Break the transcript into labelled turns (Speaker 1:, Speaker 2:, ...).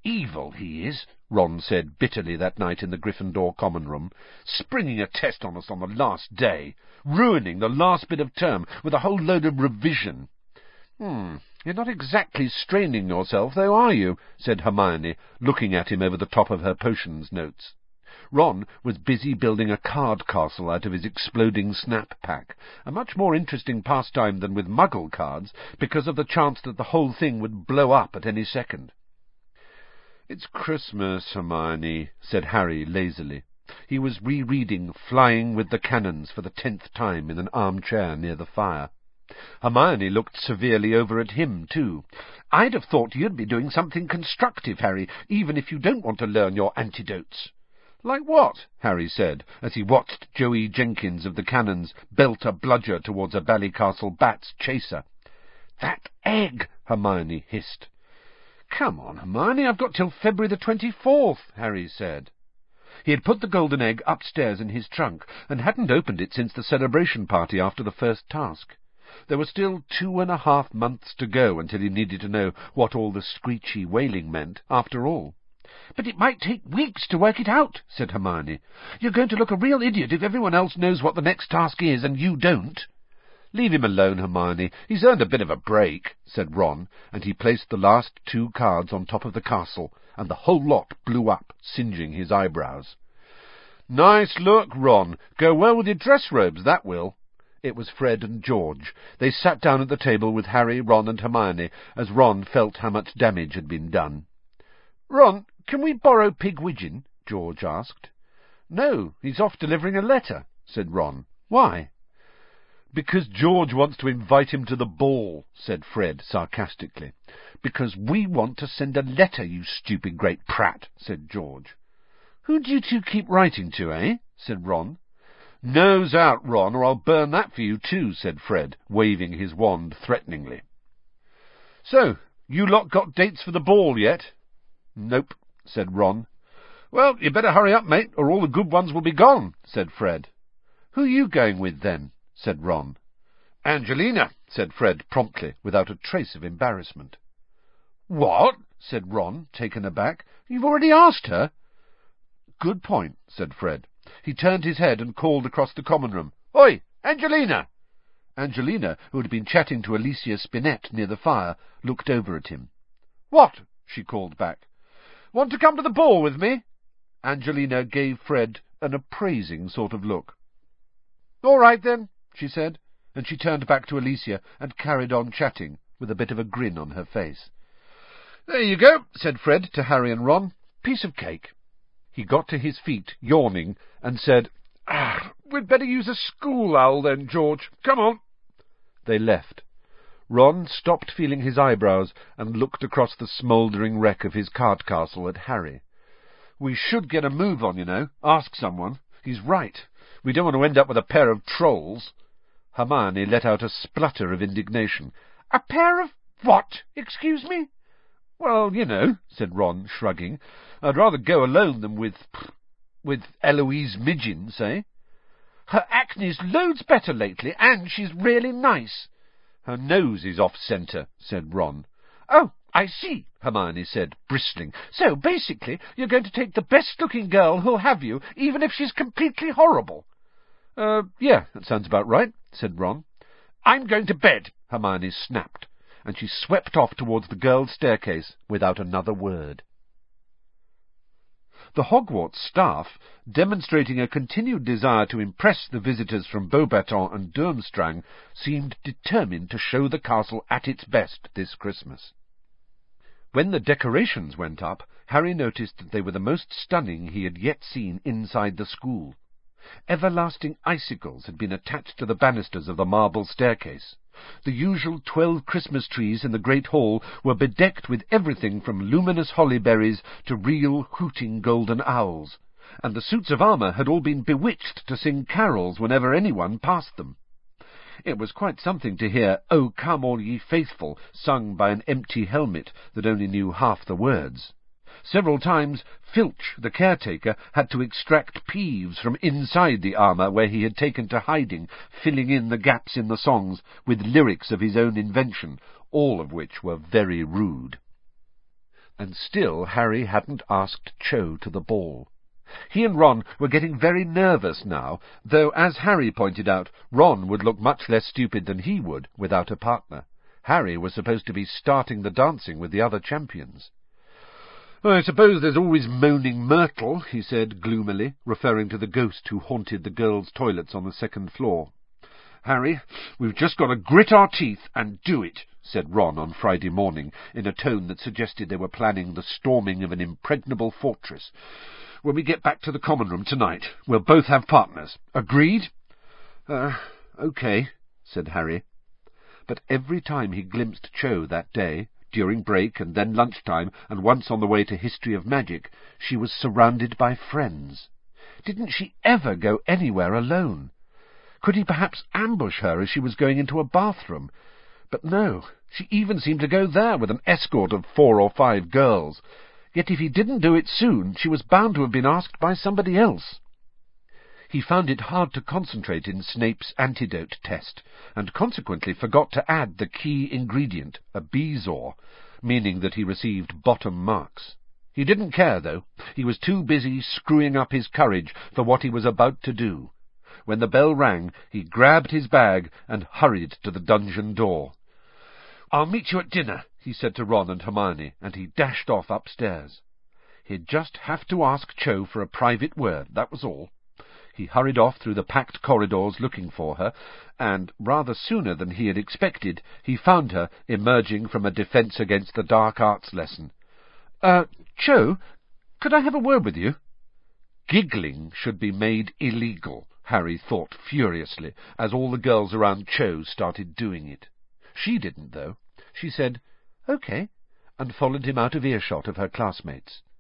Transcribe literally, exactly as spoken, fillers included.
Speaker 1: Evil he is, Ron said bitterly that night in the Gryffindor common room, springing a test on us on the last day, ruining the last bit of term with a whole load of revision. Hmm, you're not exactly straining yourself, though, are you? Said Hermione, looking at him over the top of her potions notes. Ron was busy building a card castle out of his exploding snap pack, a much more interesting pastime than with Muggle cards, because of the chance that the whole thing would blow up at any second. "It's Christmas, Hermione," said Harry lazily. He was rereading Flying with the Cannons for the tenth time in an armchair near the fire. Hermione looked severely over at him, too. "I'd have thought you'd be doing something constructive, Harry, even if you don't want to learn your antidotes." "Like what?" Harry said, as he watched Joey Jenkins of the Cannons belt a bludger towards a Ballycastle bat's chaser. "That egg!" Hermione hissed. "Come on, Hermione, I've got till February the twenty-fourth, Harry said. He had put the golden egg upstairs in his trunk, and hadn't opened it since the celebration party after the first task. There were still two and a half months to go until he needed to know what all the screechy wailing meant, after all. "But it might take weeks to work it out," said Hermione. "You're going to look a real idiot if everyone else knows what the next task is and you don't." "Leave him alone, Hermione. He's earned a bit of a break," said Ron, and he placed the last two cards on top of the castle, and the whole lot blew up, singeing his eyebrows. "Nice look, Ron. Go well with your dress robes, that will." It was Fred and George. They sat down at the table with Harry, Ron, and Hermione, as Ron felt how much damage had been done. "Ron, can we borrow Pigwidgeon?" George asked. "No, he's off delivering a letter," said Ron. "Why?" "Because George wants to invite him to the ball," said Fred sarcastically. "Because we want to send a letter, you stupid great prat," said George. "Who do you two keep writing to, eh?" said Ron. "Nose out, Ron, or I'll burn that for you too," said Fred, waving his wand threateningly. "So, you lot got dates for the ball yet?" "Nope," said Ron. "Well, you better hurry up, mate, or all the good ones will be gone," said Fred. "Who are you going with, then?" said Ron. "Angelina," said Fred promptly, without a trace of embarrassment. "What?" said Ron, taken aback. "You've already asked her?" "Good point," said Fred. He turned his head and called across the common room. "Oi, Angelina!" Angelina, who had been chatting to Alicia Spinett near the fire, looked over at him. "What?" she called back. "Want to come to the ball with me?" Angelina gave Fred an appraising sort of look. "All right, then," she said, and she turned back to Alicia and carried on chatting, with a bit of a grin on her face. "There you go," said Fred to Harry and Ron. "Piece of cake." He got to his feet, yawning, and said, ah, "We'd better use a school owl then, George. Come on." They left. Ron stopped feeling his eyebrows and looked across the smouldering wreck of his card castle at Harry. "We should get a move on, you know. Ask someone. He's right. We don't want to end up with a pair of trolls." Hermione let out a splutter of indignation. "A pair of what? Excuse me?" "Well, you know," said Ron, shrugging. "I'd rather go alone than with... with Eloise Midgin, say." "Her acne's loads better lately, and she's really nice." "Her nose is off-centre," said Ron. "Oh, I see," Hermione said, bristling. "So, basically, you're going to take the best-looking girl who'll have you, even if she's completely horrible." Uh, yeah, that sounds about right," said Ron. "I'm going to bed," Hermione snapped, and she swept off towards the girls' staircase without another word. The Hogwarts staff, demonstrating a continued desire to impress the visitors from Beauxbaton and Durmstrang, seemed determined to show the castle at its best this Christmas. When the decorations went up, Harry noticed that they were the most stunning he had yet seen inside the school. Everlasting icicles had been attached to the banisters of the marble staircase. The usual twelve Christmas trees in the great hall were bedecked with everything from luminous holly berries to real hooting golden owls, and the suits of armour had all been bewitched to sing carols whenever anyone passed them. It was quite something to hear "O Come All Ye Faithful" sung by an empty helmet that only knew half the words. Several times Filch, the caretaker, had to extract Peeves from inside the armour where he had taken to hiding, filling in the gaps in the songs with lyrics of his own invention, all of which were very rude. And still Harry hadn't asked Cho to the ball. He and Ron were getting very nervous now, though, as Harry pointed out, Ron would look much less stupid than he would without a partner. Harry was supposed to be starting the dancing with the other champions. "I suppose there's always Moaning Myrtle," he said gloomily, referring to the ghost who haunted the girls' toilets on the second floor. "Harry, we've just got to grit our teeth and do it," said Ron on Friday morning, in a tone that suggested they were planning the storming of an impregnable fortress. "When we get back to the common room tonight, we'll both have partners. Agreed?" Uh, okay, said Harry. But every time he glimpsed Cho that day, during break and then lunchtime, and once on the way to History of Magic, she was surrounded by friends. Didn't she ever go anywhere alone? Could he perhaps ambush her as she was going into a bathroom? But no, she even seemed to go there with an escort of four or five girls. Yet if he didn't do it soon, she was bound to have been asked by somebody else. He found it hard to concentrate in Snape's antidote test, and consequently forgot to add the key ingredient, a bezoar, meaning that he received bottom marks. He didn't care, though. He was too busy screwing up his courage for what he was about to do. When the bell rang, he grabbed his bag and hurried to the dungeon door. "I'll meet you at dinner," he said to Ron and Hermione, and he dashed off upstairs. He'd just have to ask Cho for a private word, that was all. He hurried off through the packed corridors looking for her, and, rather sooner than he had expected, he found her emerging from a Defence Against the Dark Arts lesson. Uh, Cho, could I have a word with you?" Giggling should be made illegal, Harry thought furiously, as all the girls around Cho started doing it. She didn't, though. She said, "OK," and followed him out of earshot of her classmates.